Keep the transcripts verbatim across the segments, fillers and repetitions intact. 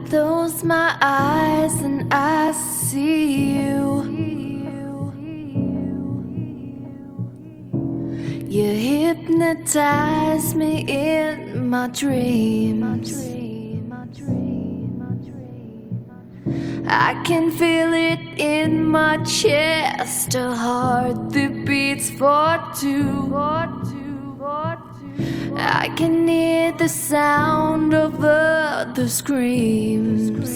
close my eyes and I see you. You hypnotize me in my dreams. I can feel it in my chest, a heart that beats for two. I can hear the sound of other screams.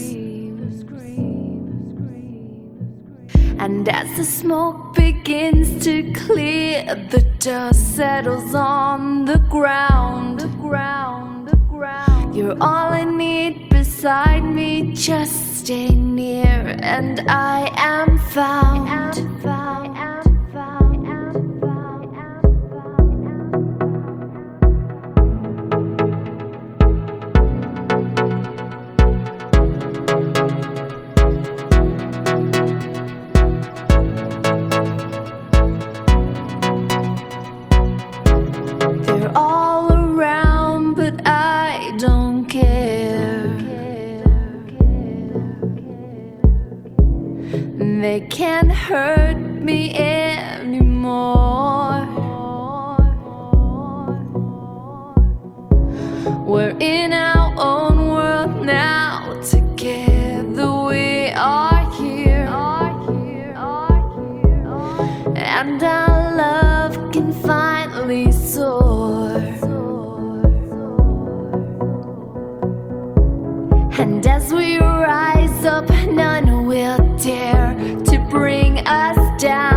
And as the smoke begins to clear, the dust settles on the ground. You're all I need beside me, just stay near and I am found. They're all around, but I don't care. They can't hurt me anymore. We're in our own world now, together we are here. And our love can finally soar. And as we rise up, none will dare to bring us down.